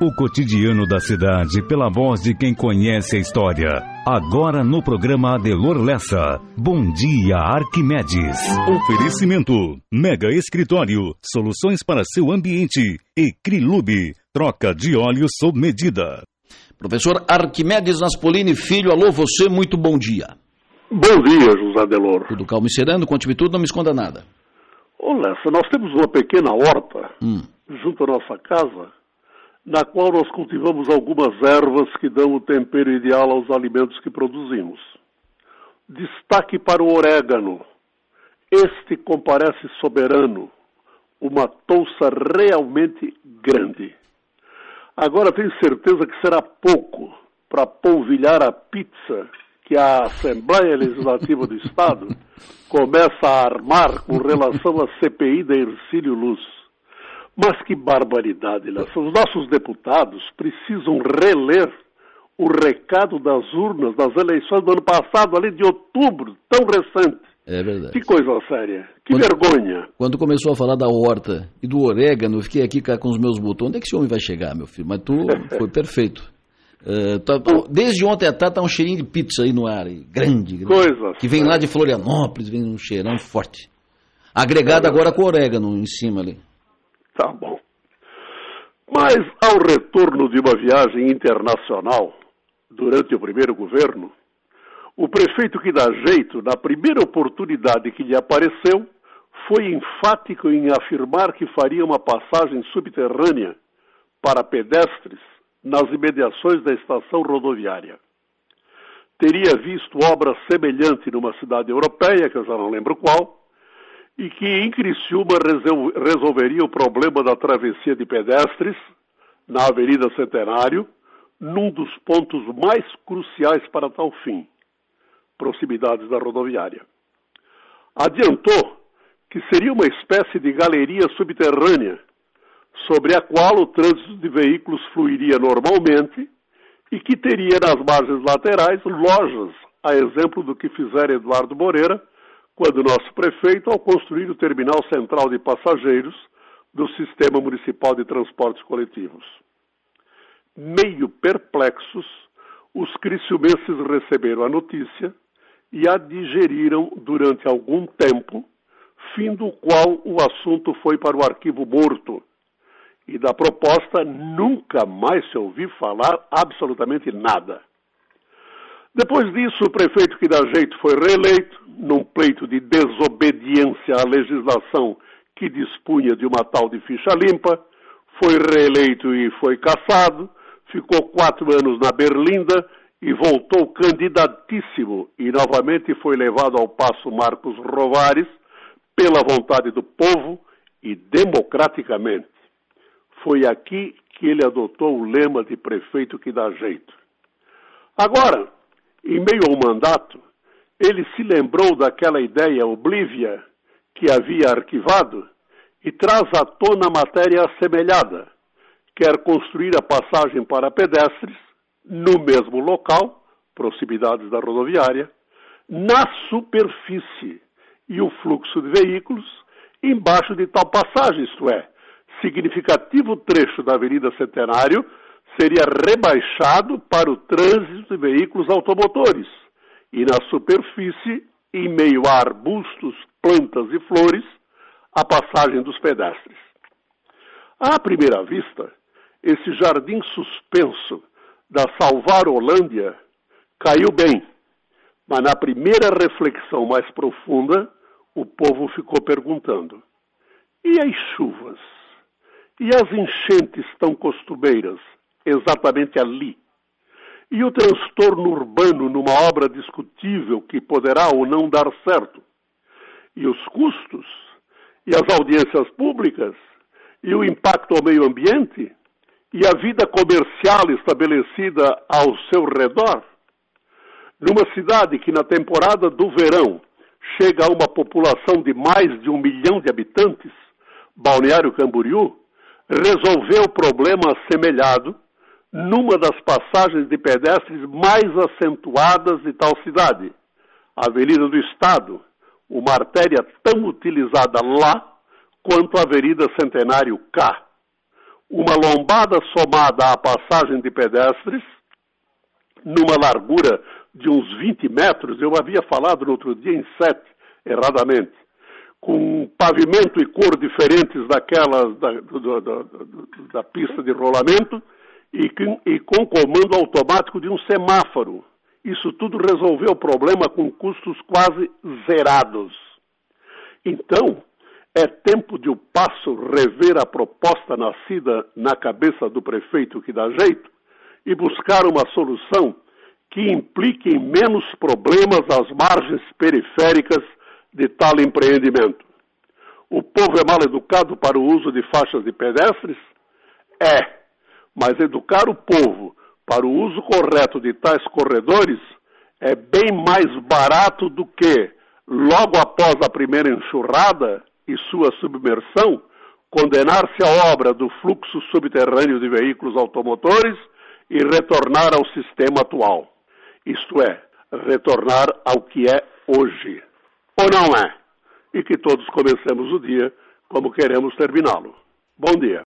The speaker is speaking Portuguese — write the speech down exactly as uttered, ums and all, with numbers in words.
O cotidiano da cidade pela voz de quem conhece a história. Agora no programa Adelor Lessa. Bom dia, Arquimedes. Oferecimento. Mega Escritório. Soluções para seu ambiente. E Crilube. Troca de óleo sob medida. Professor Arquimedes Naspolini Filho, alô você, muito bom dia. Bom dia, José Adelor. Tudo calmo e sereno, conte-me tudo, não me esconda nada. Ô Lessa, nós temos uma pequena horta hum. junto à nossa casa, na qual nós cultivamos algumas ervas que dão o tempero ideal aos alimentos que produzimos. Destaque para o orégano. Este comparece soberano, uma touça realmente grande. Agora tenho certeza que será pouco para polvilhar a pizza que a Assembleia Legislativa do Estado começa a armar com relação à C P I da Hercílio Luz. Mas que barbaridade, Lessa. Os nossos deputados precisam reler o recado das urnas das eleições do ano passado, ali de outubro, tão recente. É verdade. Que coisa séria. Que quando, vergonha. Quando começou a falar da horta e do orégano, eu fiquei aqui com os meus botões. Onde é que esse homem vai chegar, meu filho? Mas tu foi perfeito. Uh, tá, desde ontem à tarde tá um cheirinho de pizza aí no ar. Grande, grande. Coisa que vem séria. lá de Florianópolis, vem um cheirão forte. Agregado é agora com orégano em cima ali. Tá bom. Mas ao retorno de uma viagem internacional, durante o primeiro governo, o prefeito que dá jeito, na primeira oportunidade que lhe apareceu, foi enfático em afirmar que faria uma passagem subterrânea para pedestres nas imediações da estação rodoviária. Teria visto obra semelhante numa cidade europeia, que eu já não lembro qual, e que em Criciúma resolveria o problema da travessia de pedestres na Avenida Centenário, num dos pontos mais cruciais para tal fim, proximidades da rodoviária. Adiantou que seria uma espécie de galeria subterrânea, sobre a qual o trânsito de veículos fluiria normalmente e que teria nas margens laterais lojas, a exemplo do que fizera Eduardo Moreira, quando nosso prefeito, ao construir o terminal central de passageiros do Sistema Municipal de Transportes Coletivos. Meio perplexos, os criciumenses receberam a notícia e a digeriram durante algum tempo, fim do qual o assunto foi para o arquivo morto. E da proposta nunca mais se ouviu falar absolutamente nada. Depois disso, o prefeito que dá jeito foi reeleito, num pleito de desobediência à legislação que dispunha de uma tal de ficha limpa, foi reeleito e foi cassado, ficou quatro anos na Berlinda e voltou candidatíssimo e novamente foi levado ao Paço Marcos Rovares pela vontade do povo e democraticamente. Foi aqui que ele adotou o lema de prefeito que dá jeito. Agora, em meio ao mandato, ele se lembrou daquela ideia oblívia que havia arquivado e traz à tona matéria assemelhada. Quer construir a passagem para pedestres no mesmo local, proximidades da rodoviária, na superfície e o fluxo de veículos embaixo de tal passagem, isto é, significativo trecho da Avenida Centenário seria rebaixado para o trânsito de veículos automotores e na superfície, em meio a arbustos, plantas e flores, a passagem dos pedestres. À primeira vista, esse jardim suspenso da Salvar Holândia caiu bem, mas na primeira reflexão mais profunda, o povo ficou perguntando: e as chuvas? E as enchentes tão costumeiras, exatamente ali? E o transtorno urbano numa obra discutível que poderá ou não dar certo? E os custos? E as audiências públicas? E o impacto ao meio ambiente? E a vida comercial estabelecida ao seu redor? Numa cidade que na temporada do verão chega a uma população de mais de um milhão de habitantes, Balneário Camboriú resolveu o problema assemelhado numa das passagens de pedestres mais acentuadas de tal cidade, a Avenida do Estado, uma artéria tão utilizada lá quanto a Avenida Centenário cá. uma lombada somada à passagem de pedestres, numa largura de uns vinte metros, eu havia falado no outro dia em sete, erradamente, com pavimento e cor diferentes daquelas da, da, da, da pista de rolamento e, e com comando automático de um semáforo. Isso tudo resolveu o problema com custos quase zerados. Então, é tempo de o Passo rever a proposta nascida na cabeça do prefeito que dá jeito e buscar uma solução que implique em menos problemas às margens periféricas de tal empreendimento. O povo é mal educado para o uso de faixas de pedestres? É, mas educar o povo para o uso correto de tais corredores é bem mais barato do que, logo após a primeira enxurrada e sua submersão, condenar-se à obra do fluxo subterrâneo de veículos automotores e retornar ao sistema atual. Isto é, retornar ao que é hoje. Ou não é? E que todos comecemos o dia como queremos terminá-lo. Bom dia.